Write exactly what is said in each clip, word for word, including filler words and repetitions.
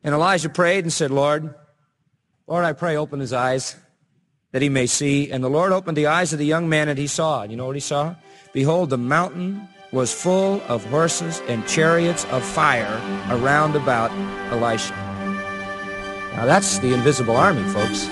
And Elijah prayed and said, Lord, Lord, I pray, open his eyes that he may see. And the Lord opened the eyes of the young man, and he saw. And you know what he saw? Behold, the mountain was full of horses and chariots of fire around about Elisha. Now that's the invisible army, folks.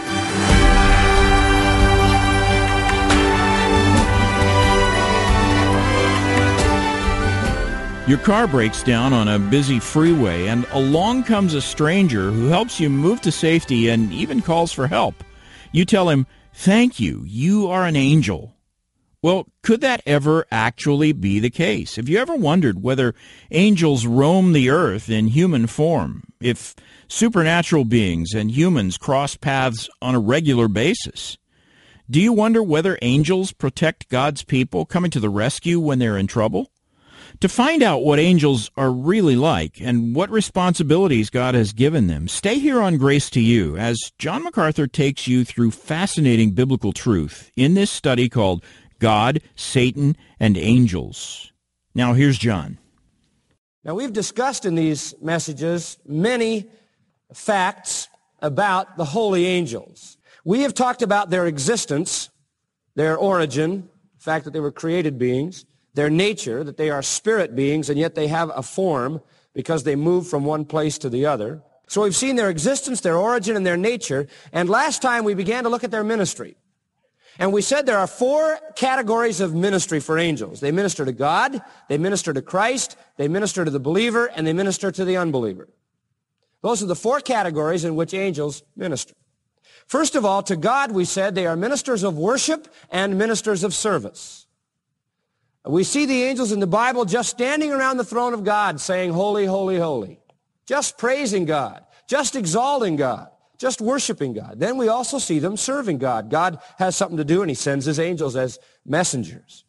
Your car breaks down on a busy freeway, and along comes a stranger who helps you move to safety and even calls for help. You tell him, "Thank you, you are an angel." Well, could that ever actually be the case? Have you ever wondered whether angels roam the earth in human form, if supernatural beings and humans cross paths on a regular basis? Do you wonder whether angels protect God's people, coming to the rescue when they're in trouble? To find out what angels are really like and what responsibilities God has given them, stay here on Grace to You as John MacArthur takes you through fascinating biblical truth in this study called God, Satan, and Angels. Now here's John. Now we've discussed in these messages many facts about the holy angels. We have talked about their existence, their origin, the fact that they were created beings, their nature, that they are spirit beings, and yet they have a form because they move from one place to the other. So we've seen their existence, their origin, and their nature. And last time we began to look at their ministry. And we said there are four categories of ministry for angels. They minister to God, they minister to Christ, they minister to the believer, and they minister to the unbeliever. Those are the four categories in which angels minister. First of all, to God, we said they are ministers of worship and ministers of service. We see the angels in the Bible just standing around the throne of God saying, holy, holy, holy. Just praising God. Just exalting God. Just worshiping God. Then we also see them serving God. God has something to do, and he sends his angels as messengers.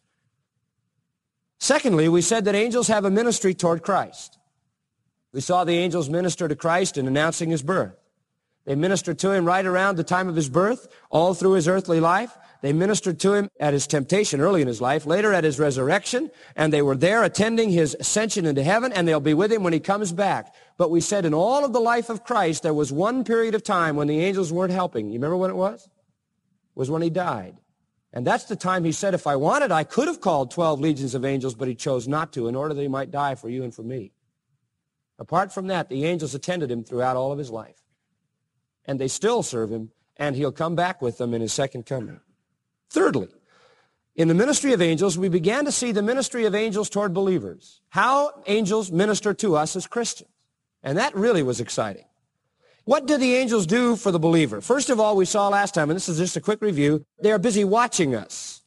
Secondly, we said that angels have a ministry toward Christ. We saw the angels minister to Christ in announcing his birth. They ministered to him right around the time of his birth, all through his earthly life. They ministered to him at his temptation early in his life, later at his resurrection, and they were there attending his ascension into heaven, and they'll be with him when he comes back. But we said in all of the life of Christ, there was one period of time when the angels weren't helping. You remember when it was? It was when he died. And that's the time he said, if I wanted, I could have called twelve legions of angels, but he chose not to in order that he might die for you and for me. Apart from that, the angels attended him throughout all of his life. And they still serve him, and he'll come back with them in his second coming. Thirdly, in the ministry of angels, we began to see the ministry of angels toward believers. How angels minister to us as Christians. And that really was exciting. What do the angels do for the believer? First of all, we saw last time, and this is just a quick review, they are busy watching us.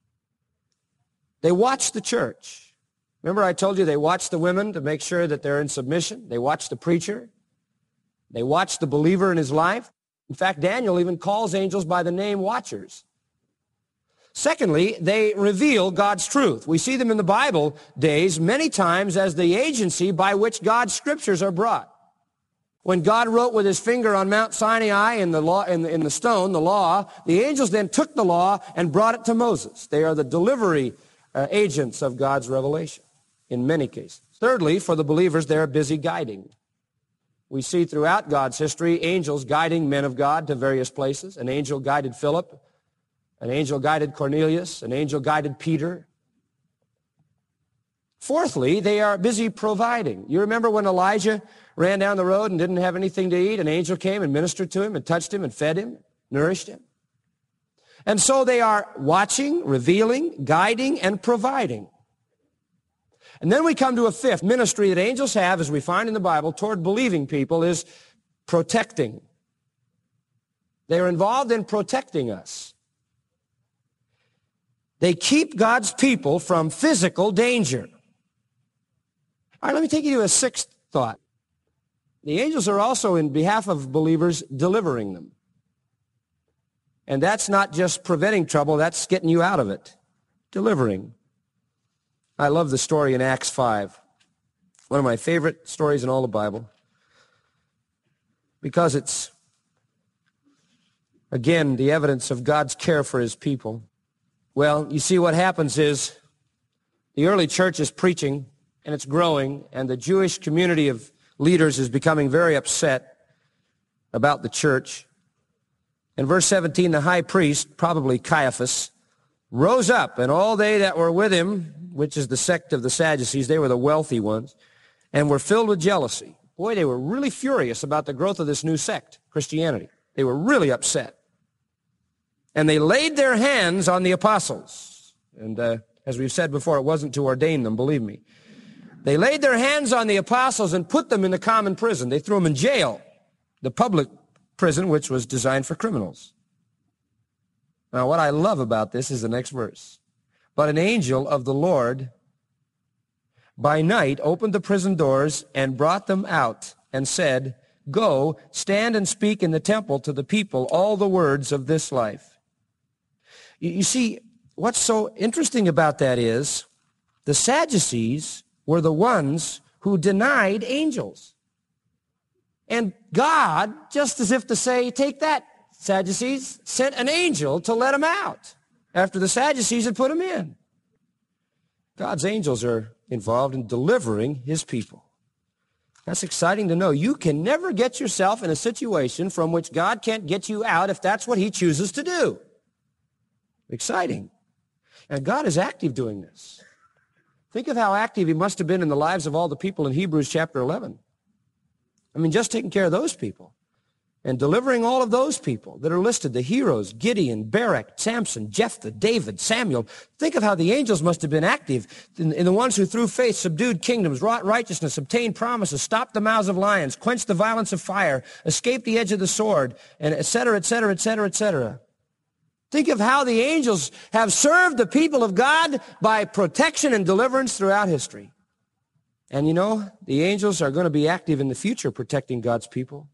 They watch the church. Remember I told you they watch the women to make sure that they're in submission. They watch the preacher. They watch the believer in his life. In fact, Daniel even calls angels by the name watchers. Secondly, they reveal God's truth. We see them in the Bible days many times as the agency by which God's scriptures are brought. When God wrote with his finger on Mount Sinai in the law, in the, in the stone, the law, the angels then took the law and brought it to Moses. They are the delivery uh, agents of God's revelation in many cases. Thirdly, for the believers, they're busy guiding. We see throughout God's history angels guiding men of God to various places. An angel guided Philip. An angel guided Cornelius. An angel guided Peter. Fourthly, they are busy providing. You remember when Elijah ran down the road and didn't have anything to eat? An angel came and ministered to him and touched him and fed him, nourished him. And so they are watching, revealing, guiding, and providing. And then we come to a fifth ministry that angels have, as we find in the Bible, toward believing people, is protecting. They are involved in protecting us. They keep God's people from physical danger. All right, let me take you to a sixth thought. The angels are also, in behalf of believers, delivering them. And that's not just preventing trouble, that's getting you out of it. Delivering. I love the story in Acts five. One of my favorite stories in all the Bible. Because it's, again, the evidence of God's care for his people. Well, you see what happens is the early church is preaching, and it's growing, and the Jewish community of leaders is becoming very upset about the church. In verse seventeen, the high priest, probably Caiaphas, rose up, and all they that were with him, which is the sect of the Sadducees, they were the wealthy ones, and were filled with jealousy. Boy, they were really furious about the growth of this new sect, Christianity. They were really upset. And they laid their hands on the apostles. And uh, as we've said before, it wasn't to ordain them, believe me. They laid their hands on the apostles and put them in the common prison. They threw them in jail, the public prison, which was designed for criminals. Now, what I love about this is the next verse. But an angel of the Lord by night opened the prison doors and brought them out and said, Go, stand and speak in the temple to the people all the words of this life. You, you see, what's so interesting about that is the Sadducees were the ones who denied angels. And God, just as if to say, take that, Sadducees, sent an angel to let them out after the Sadducees had put them in. God's angels are involved in delivering his people. That's exciting to know. You can never get yourself in a situation from which God can't get you out if that's what he chooses to do. Exciting. And God is active doing this. Think of how active he must have been in the lives of all the people in Hebrews chapter eleven. I mean, just taking care of those people and delivering all of those people that are listed, the heroes, Gideon, Barak, Samson, Jephthah, David, Samuel. Think of how the angels must have been active in, in the ones who through faith subdued kingdoms, wrought righteousness, obtained promises, stopped the mouths of lions, quenched the violence of fire, escaped the edge of the sword, and et cetera, et cetera, et cetera, et cetera. Think of how the angels have served the people of God by protection and deliverance throughout history. And you know, the angels are going to be active in the future protecting God's people.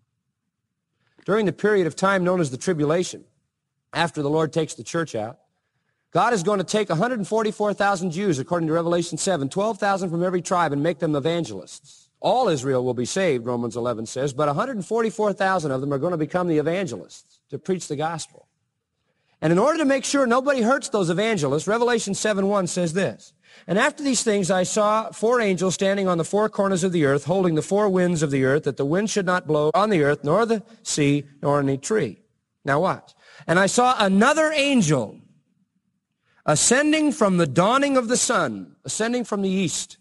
During the period of time known as the tribulation, after the Lord takes the church out, God is going to take one hundred forty-four thousand Jews, according to Revelation seven, twelve thousand from every tribe, and make them evangelists. All Israel will be saved, Romans eleven says, but one hundred forty-four thousand of them are going to become the evangelists to preach the gospel. And in order to make sure nobody hurts those evangelists, Revelation seven one says this, And after these things I saw four angels standing on the four corners of the earth, holding the four winds of the earth, that the wind should not blow on the earth, nor the sea, nor any tree. Now watch. And I saw another angel ascending from the dawning of the sun, ascending from the east,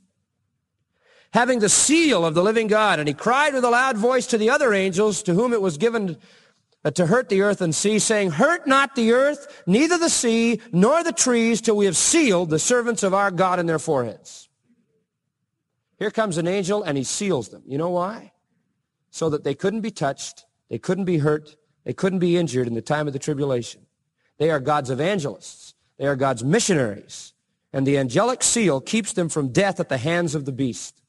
having the seal of the living God. And he cried with a loud voice to the other angels, to whom it was given to hurt the earth and sea, saying, Hurt not the earth, neither the sea, nor the trees, till we have sealed the servants of our God in their foreheads. Here comes an angel, and he seals them. You know why? So that they couldn't be touched, they couldn't be hurt, they couldn't be injured in the time of the tribulation. They are God's evangelists. They are God's missionaries. And the angelic seal keeps them from death at the hands of the beast.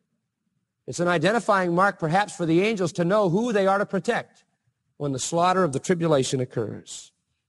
It's an identifying mark, perhaps, for the angels to know who they are to protect when the slaughter of the tribulation occurs.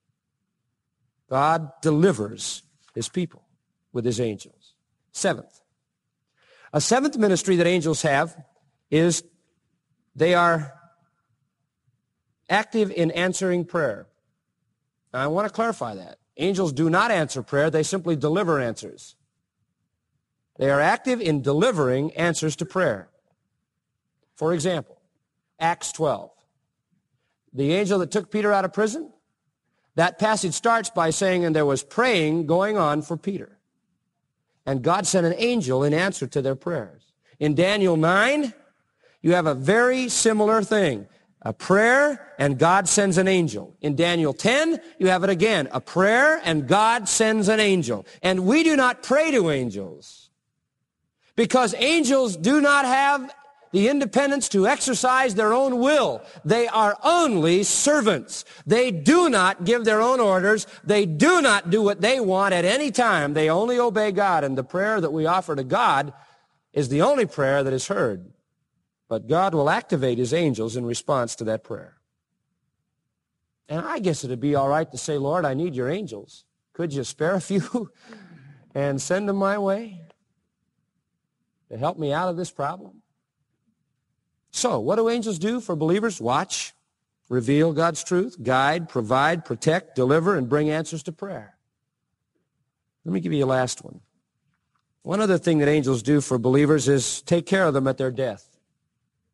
God delivers his people with his angels. Seventh. A seventh ministry that angels have is they are active in answering prayer. Now, I want to clarify that. Angels do not answer prayer. They simply deliver answers. They are active in delivering answers to prayer. For example, Acts twelve. The angel that took Peter out of prison, that passage starts by saying, and there was praying going on for Peter. And God sent an angel in answer to their prayers. In Daniel nine, you have a very similar thing. A prayer, and God sends an angel. In Daniel ten, you have it again. A prayer, and God sends an angel. And we do not pray to angels, because angels do not have the independence to exercise their own will. They are only servants. They do not give their own orders. They do not do what they want at any time. They only obey God. And the prayer that we offer to God is the only prayer that is heard. But God will activate his angels in response to that prayer. And I guess it would be all right to say, Lord, I need your angels. Could you spare a few and send them my way to help me out of this problem? So, what do angels do for believers? Watch, reveal God's truth, guide, provide, protect, deliver, and bring answers to prayer. Let me give you a last one. One other thing that angels do for believers is take care of them at their death.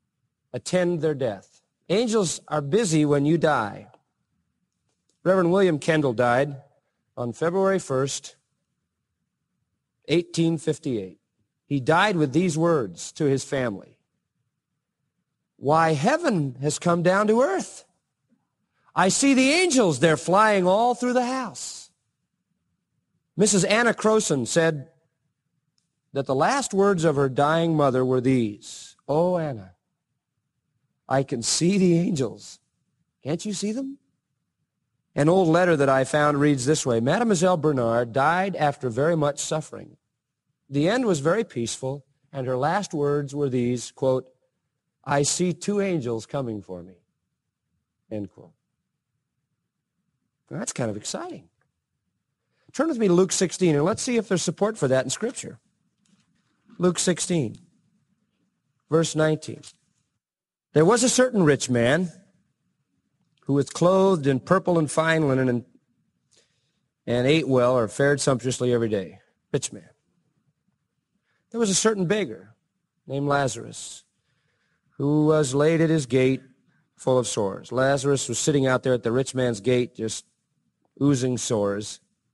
attend their death. Angels are busy when you die. Reverend William Kendall died on February first, eighteen fifty-eight. He died with these words to his family. Why, heaven has come down to earth. I see the angels, they're flying all through the house. Missus Anna Croson said that the last words of her dying mother were these. Oh, Anna, I can see the angels. Can't you see them? An old letter that I found reads this way. Mademoiselle Bernard died after very much suffering. The end was very peaceful, and her last words were these, quote, I see two angels coming for me, end quote. Well, that's kind of exciting. Turn with me to Luke sixteen, and let's see if there's support for that in Scripture. Luke sixteen, verse nineteen. There was a certain rich man who was clothed in purple and fine linen and, and ate well or fared sumptuously every day. Rich man. There was a certain beggar named Lazarus who was laid at his gate full of sores. Lazarus was sitting out there at the rich man's gate just oozing sores.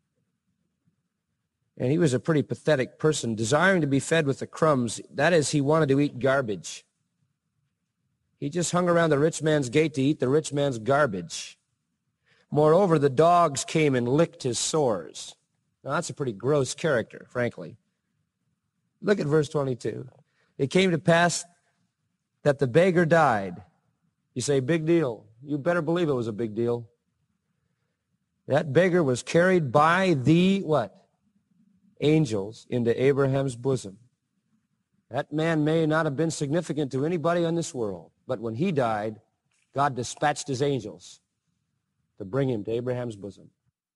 And he was a pretty pathetic person, desiring to be fed with the crumbs. That is, he wanted to eat garbage. He just hung around the rich man's gate to eat the rich man's garbage. Moreover, the dogs came and licked his sores. Now, that's a pretty gross character, frankly. Look at verse twenty-two. It came to pass that the beggar died. You say, big deal. You better believe it was a big deal. That beggar was carried by the, what? Angels into Abraham's bosom. That man may not have been significant to anybody in this world, but when he died, God dispatched his angels to bring him to Abraham's bosom.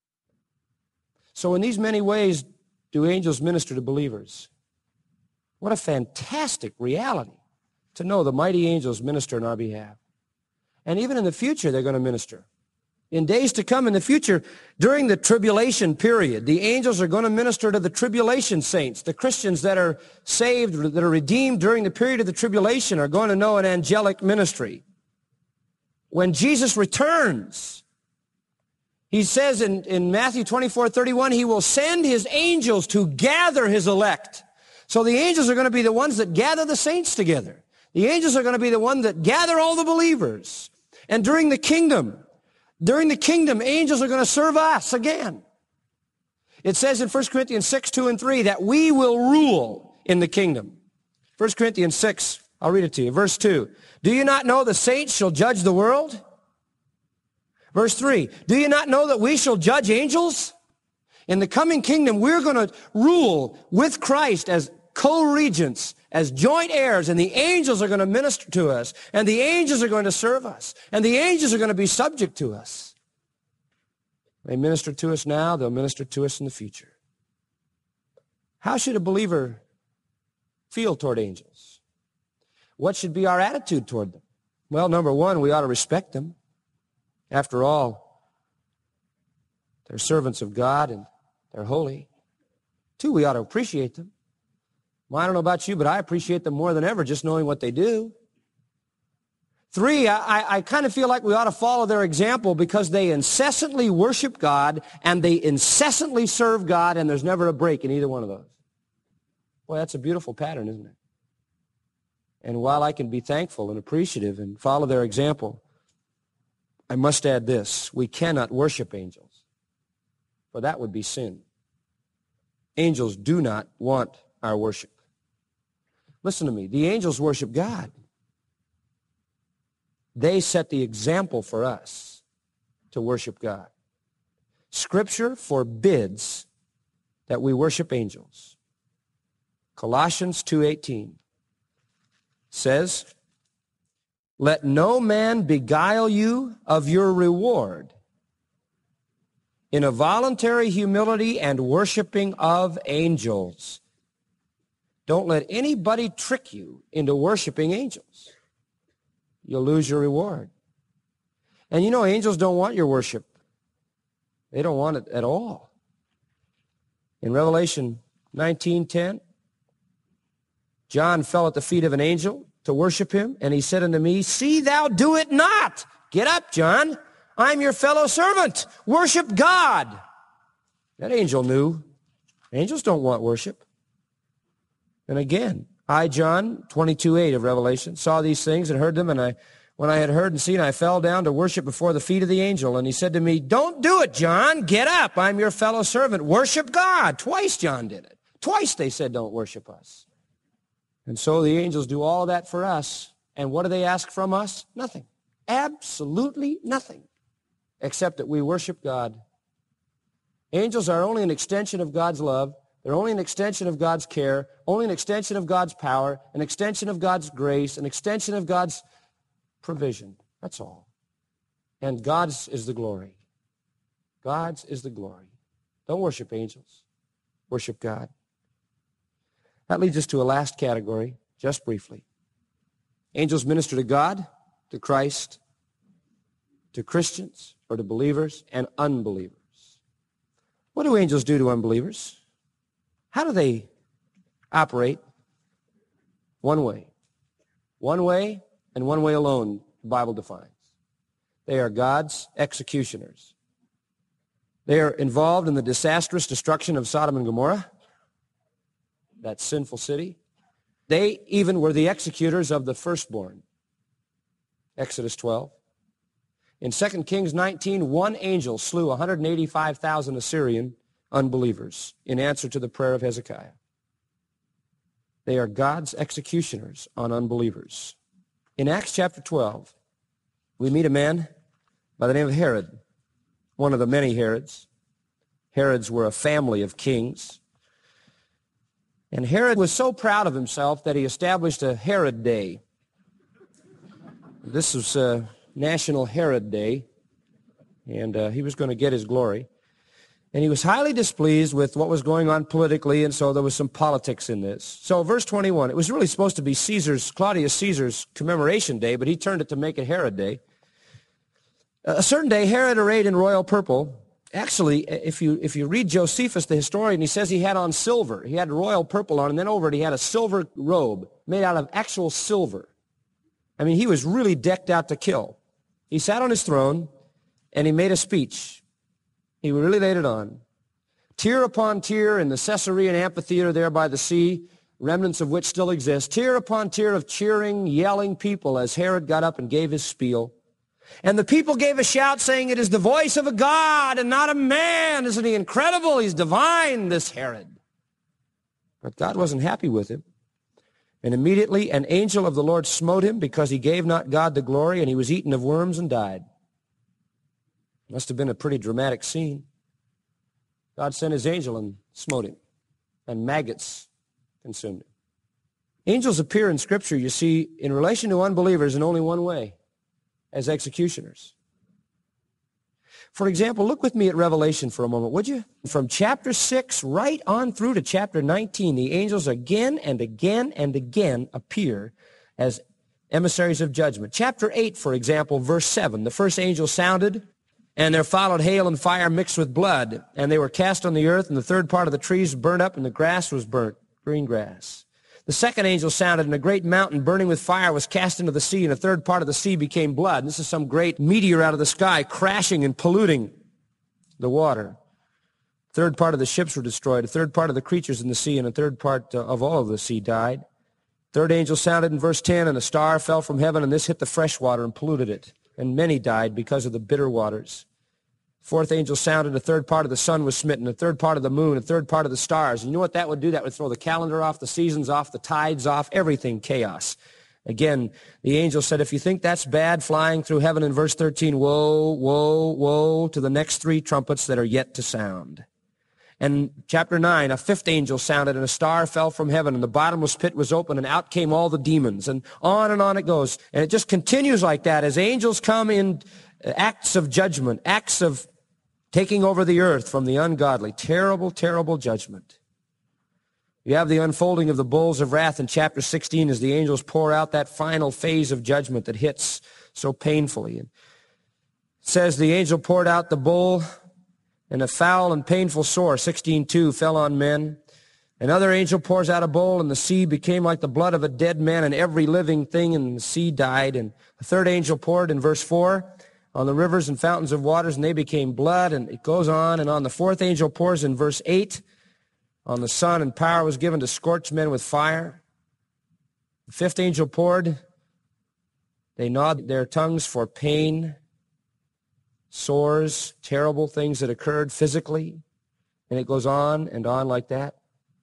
So in these many ways do angels minister to believers. What a fantastic reality to know the mighty angels minister on our behalf. And even in the future, they're going to minister. In days to come in the future, during the tribulation period, the angels are going to minister to the tribulation saints. The Christians that are saved, that are redeemed during the period of the tribulation are going to know an angelic ministry. When Jesus returns, he says in, in Matthew twenty-four thirty-one, he will send his angels to gather his elect. So the angels are going to be the ones that gather the saints together. The angels are going to be the ones that gather all the believers. And during the kingdom, During the kingdom, angels are going to serve us again. It says in First Corinthians six, two and three that we will rule in the kingdom. First Corinthians six, I'll read it to you. Verse two, do you not know the saints shall judge the world? Verse three, do you not know that we shall judge angels? In the coming kingdom, we're going to rule with Christ as co-regents, as joint heirs, and the angels are going to minister to us, and the angels are going to serve us, and the angels are going to be subject to us. They minister to us now, they'll minister to us in the future. How should a believer feel toward angels? What should be our attitude toward them? Well, number one, we ought to respect them. After all, they're servants of God and they're holy. Two, we ought to appreciate them. Well, I don't know about you, but I appreciate them more than ever just knowing what they do. Three, I, I kind of feel like we ought to follow their example because they incessantly worship God and they incessantly serve God, and there's never a break in either one of those. Boy, that's a beautiful pattern, isn't it? And while I can be thankful and appreciative and follow their example, I must add this. We cannot worship angels, for that would be sin. Angels do not want our worship. Listen to me. The angels worship God. They set the example for us to worship God. Scripture forbids that we worship angels. Colossians two eighteen says, let no man beguile you of your reward in a voluntary humility and worshiping of angels. Don't let anybody trick you into worshiping angels. You'll lose your reward. And you know, angels don't want your worship. They don't want it at all. In Revelation nineteen ten, John fell at the feet of an angel to worship him, and he said unto me, see thou do it not. Get up, John. I'm your fellow servant. Worship God. That angel knew. Angels don't want worship. And again, I, John, twenty-two eight of Revelation, saw these things and heard them, and I, when I had heard and seen, I fell down to worship before the feet of the angel. And he said to me, don't do it, John. Get up. I'm your fellow servant. Worship God. Twice John did it. Twice they said, don't worship us. And so the angels do all that for us. And what do they ask from us? Nothing. Absolutely nothing. Except that we worship God. Angels are only an extension of God's love. They're only an extension of God's care, only an extension of God's power, an extension of God's grace, an extension of God's provision. That's all. And God's is the glory. God's is the glory. Don't worship angels. Worship God. That leads us to a last category, just briefly. Angels minister to God, to Christ, to Christians, or to believers and unbelievers. What do angels do to unbelievers? How do they operate? One way. One way and one way alone, the Bible defines. They are God's executioners. They are involved in the disastrous destruction of Sodom and Gomorrah, that sinful city. They even were the executors of the firstborn. Exodus twelve. In Second Kings nineteen, one angel slew one hundred eighty-five thousand Assyrian unbelievers in answer to the prayer of Hezekiah. They are God's executioners on unbelievers. In Acts chapter twelve, we meet a man by the name of Herod, one of the many Herods. Herods were a family of kings. And Herod was so proud of himself that he established a Herod Day. This was uh, National Herod Day, and uh, he was going to get his glory. And he was highly displeased with what was going on politically, and so there was some politics in this. So verse twenty-one, it was really supposed to be Caesar's, Claudius Caesar's commemoration day, but he turned it to make it Herod Day. A certain day, Herod, arrayed in royal purple. Actually, if you if you read Josephus, the historian, he says he had on silver. He had royal purple on, and then over it he had a silver robe made out of actual silver. I mean, he was really decked out to kill. He sat on his throne, and he made a speech. He really laid it on. Tier upon tier in the Caesarean amphitheater there by the sea, remnants of which still exist, tier upon tier of cheering, yelling people as Herod got up and gave his spiel. And the people gave a shout saying, it is the voice of a God and not a man. Isn't he incredible? He's divine, this Herod. But God wasn't happy with him. And immediately an angel of the Lord smote him because he gave not God the glory, and he was eaten of worms and died. Must have been a pretty dramatic scene. God sent his angel and smote him, and maggots consumed him. Angels appear in Scripture, you see, in relation to unbelievers in only one way, as executioners. For example, look with me at Revelation for a moment, would you? From chapter six right on through to chapter nineteen, the angels again and again and again appear as emissaries of judgment. Chapter eight, for example, verse seven, the first angel sounded, and there followed hail and fire mixed with blood, and they were cast on the earth, and the third part of the trees burned up, and the grass was burnt, green grass. The second angel sounded, and a great mountain burning with fire was cast into the sea, and a third part of the sea became blood. This is some great meteor out of the sky crashing and polluting the water. A third part of the ships were destroyed, a third part of the creatures in the sea, and a third part of all of the sea died. Third angel sounded in verse ten, and a star fell from heaven, and this hit the fresh water and polluted it, and many died because of the bitter waters. Fourth angel sounded, a third part of the sun was smitten, a third part of the moon, a third part of the stars. And you know what that would do? That would throw the calendar off, the seasons off, the tides off, everything chaos. Again, the angel said, if you think that's bad, flying through heaven in verse thirteen, woe, woe, woe to the next three trumpets that are yet to sound. And chapter nine, a fifth angel sounded, and a star fell from heaven, and the bottomless pit was open, and out came all the demons. And on and on it goes. And it just continues like that as angels come in acts of judgment, acts of taking over the earth from the ungodly. Terrible, terrible judgment. You have the unfolding of the bowls of wrath in chapter sixteen as the angels pour out that final phase of judgment that hits so painfully. It says the angel poured out the bowl, and a foul and painful sore, sixteen two, fell on men. Another angel pours out a bowl, and the sea became like the blood of a dead man, and every living thing in the sea died. And the third angel poured in verse four on the rivers and fountains of waters, and they became blood, and it goes on and on. The fourth angel pours in verse eight on the sun, and power was given to scorch men with fire. The fifth angel poured. They gnawed their tongues for pain, sores, terrible things that occurred physically, and it goes on and on like that.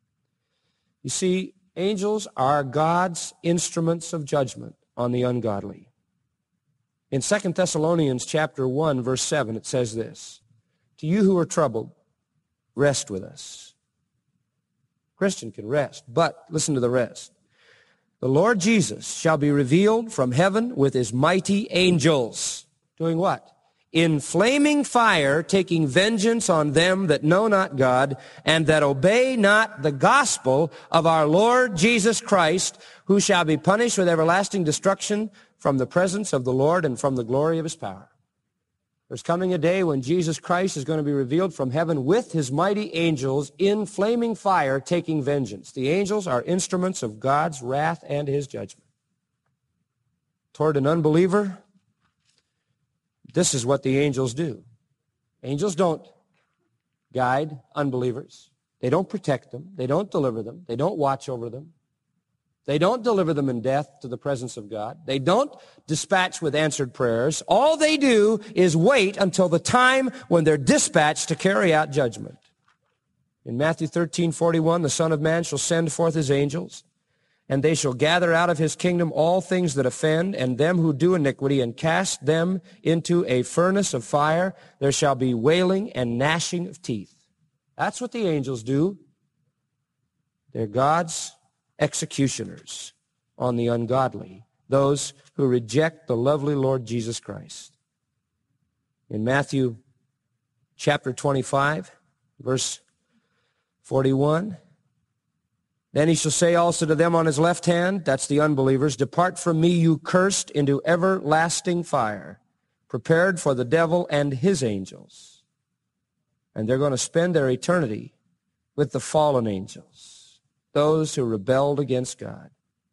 You see, angels are God's instruments of judgment on the ungodly. In Second Thessalonians chapter one, verse seven, it says this, "To you who are troubled, rest with us." Christian can rest, but listen to the rest. "The Lord Jesus shall be revealed from heaven with his mighty angels." Doing what? "In flaming fire, taking vengeance on them that know not God, and that obey not the gospel of our Lord Jesus Christ, who shall be punished with everlasting destruction from the presence of the Lord and from the glory of his power." There's coming a day when Jesus Christ is going to be revealed from heaven with his mighty angels in flaming fire, taking vengeance. The angels are instruments of God's wrath and his judgment. Toward an unbeliever, this is what the angels do. Angels don't guide unbelievers. They don't protect them. They don't deliver them. They don't watch over them. They don't deliver them in death to the presence of God. They don't dispatch with answered prayers. All they do is wait until the time when they're dispatched to carry out judgment. In Matthew thirteen forty-one, "The Son of Man shall send forth his angels, and they shall gather out of his kingdom all things that offend, and them who do iniquity, and cast them into a furnace of fire. There shall be wailing and gnashing of teeth." That's what the angels do. They're God's executioners on the ungodly, those who reject the lovely Lord Jesus Christ. In Matthew chapter twenty-five, verse forty-one, "Then he shall say also to them on his left hand," that's the unbelievers, "Depart from me, you cursed, into everlasting fire, prepared for the devil and his angels." And they're going to spend their eternity with the fallen angels, those who rebelled against God.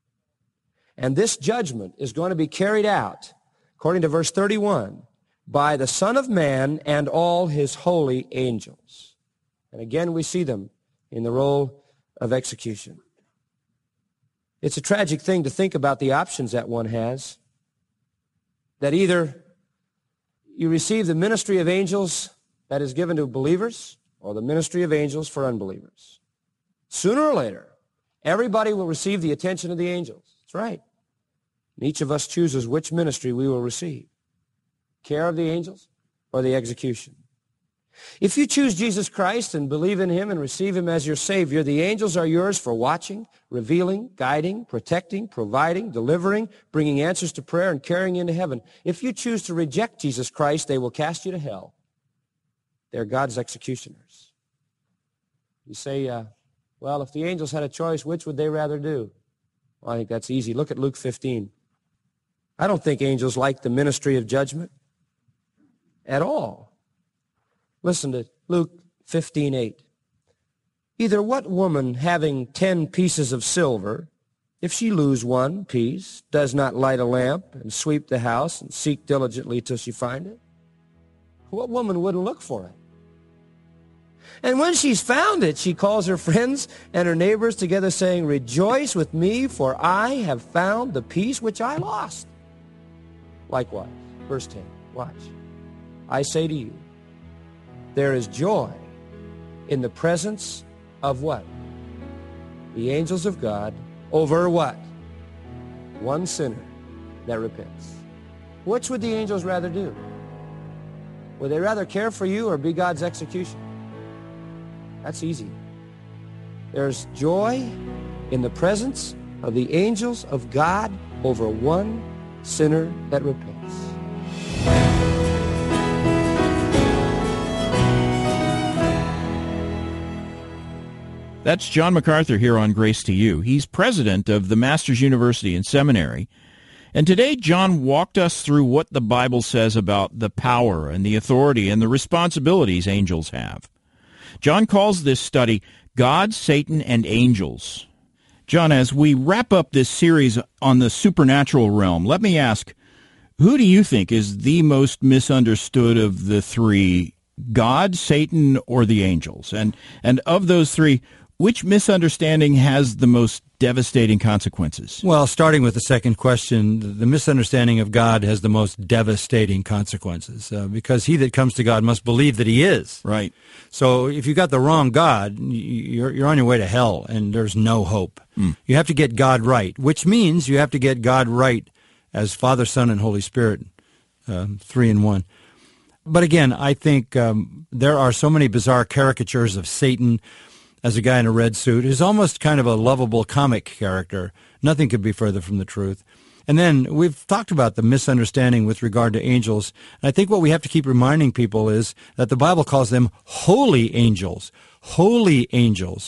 And this judgment is going to be carried out, according to verse thirty-one, by the Son of Man and all his holy angels. And again, we see them in the role of execution. It's a tragic thing to think about the options that one has, that either you receive the ministry of angels that is given to believers, or the ministry of angels for unbelievers. Sooner or later, everybody will receive the attention of the angels. That's right. And each of us chooses which ministry we will receive. Care of the angels or the execution. If you choose Jesus Christ and believe in him and receive him as your Savior, the angels are yours for watching, revealing, guiding, protecting, providing, delivering, bringing answers to prayer, and carrying you into heaven. If you choose to reject Jesus Christ, they will cast you to hell. They're God's executioners. You say, uh, well, if the angels had a choice, which would they rather do? Well, I think that's easy. Look at Luke fifteen. I don't think angels like the ministry of judgment at all. Listen to Luke fifteen eight. "Either what woman having ten pieces of silver, if she lose one piece, does not light a lamp and sweep the house and seek diligently till she find it? What woman wouldn't look for it? And when she's found it, she calls her friends and her neighbors together, saying, 'Rejoice with me, for I have found the piece which I lost.' Likewise," verse ten, watch, "I say to you, there is joy in the presence of" what? "The angels of God over" what? "One sinner that repents." Which would the angels rather do? Would they rather care for you or be God's execution? That's easy. There's joy in the presence of the angels of God over one sinner that repents. That's John MacArthur here on Grace to You. He's president of the Masters University and Seminary. And today, John walked us through what the Bible says about the power and the authority and the responsibilities angels have. John calls this study God, Satan, and Angels. John, as we wrap up this series on the supernatural realm, let me ask, who do you think is the most misunderstood of the three, God, Satan, or the angels? And and of those three, which misunderstanding has the most devastating consequences? Well, starting with the second question, the misunderstanding of God has the most devastating consequences, uh, because he that comes to God must believe that he is. Right. So if you got the wrong God, you're, you're on your way to hell, and there's no hope. Mm. You have to get God right, which means you have to get God right as Father, Son, and Holy Spirit, uh, three in one. But again, I think um, there are so many bizarre caricatures of Satan as a guy in a red suit who's almost kind of a lovable comic character. Nothing could be further from the truth. And then we've talked about the misunderstanding with regard to angels. And I think what we have to keep reminding people is that the Bible calls them holy angels. Holy angels.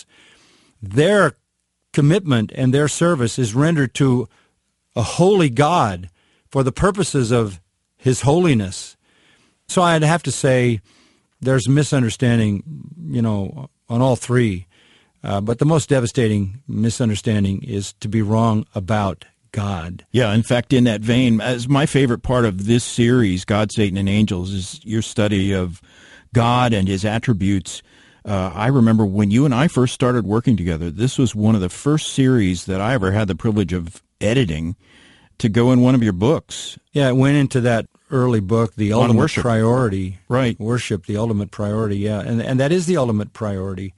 Their commitment and their service is rendered to a holy God for the purposes of his holiness. So I'd have to say there's misunderstanding, you know, on all three. Uh, but the most devastating misunderstanding is to be wrong about God. Yeah, in fact, in that vein, as my favorite part of this series, God, Satan, and Angels, is your study of God and his attributes. Uh, I remember when you and I first started working together, this was one of the first series that I ever had the privilege of editing to go in one of your books. Yeah, it went into that early book, The Ultimate worship. Priority. Right. Worship, the ultimate priority, yeah. And and that is the ultimate priority.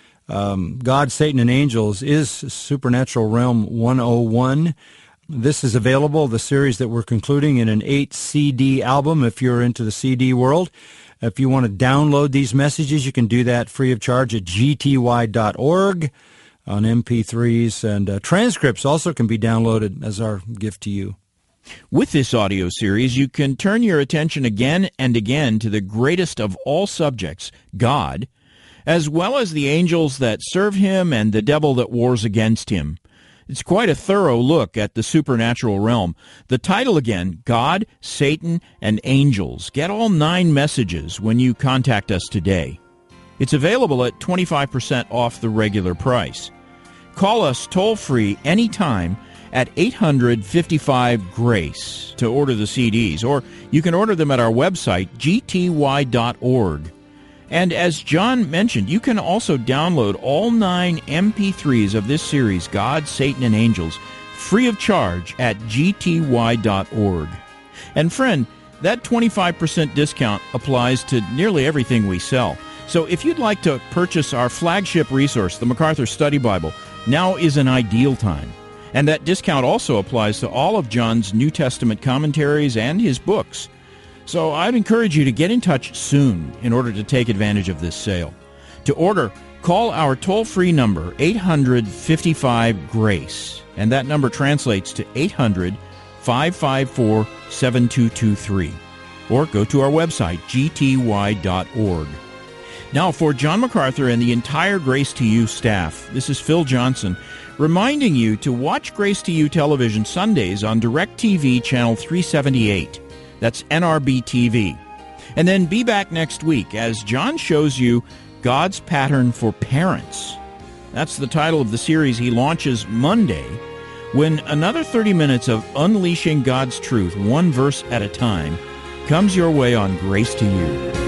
Um, God, Satan, and Angels is Supernatural Realm one oh one. This is available, the series that we're concluding, in an eight C D album if you're into the C D world. If you want to download these messages, you can do that free of charge at g t y dot org on M P threes. And uh, transcripts also can be downloaded as our gift to you. With this audio series, you can turn your attention again and again to the greatest of all subjects, God, as well as the angels that serve him and the devil that wars against him. It's quite a thorough look at the supernatural realm. The title again, God, Satan, and Angels. Get all nine messages when you contact us today. It's available at twenty-five percent off the regular price. Call us toll-free anytime at eight hundred fifty-five GRACE to order the C Ds, or you can order them at our website, g t y dot org. And as John mentioned, you can also download all nine M P threes of this series, God, Satan, and Angels, free of charge at g t y dot org. And friend, that twenty-five percent discount applies to nearly everything we sell. So if you'd like to purchase our flagship resource, the MacArthur Study Bible, now is an ideal time. And that discount also applies to all of John's New Testament commentaries and his books. So I'd encourage you to get in touch soon in order to take advantage of this sale. To order, call our toll-free number, eight hundred fifty-five GRACE, and that number translates to eight hundred five five four seven two two three. Or go to our website, g t y dot org. Now, for John MacArthur and the entire Grace to You staff, this is Phil Johnson, reminding you to watch Grace to You television Sundays on DirecTV Channel three seventy-eight. That's N R B T V. And then be back next week as John shows you God's pattern for parents. That's the title of the series he launches Monday, when another thirty minutes of unleashing God's truth, one verse at a time, comes your way on Grace to You.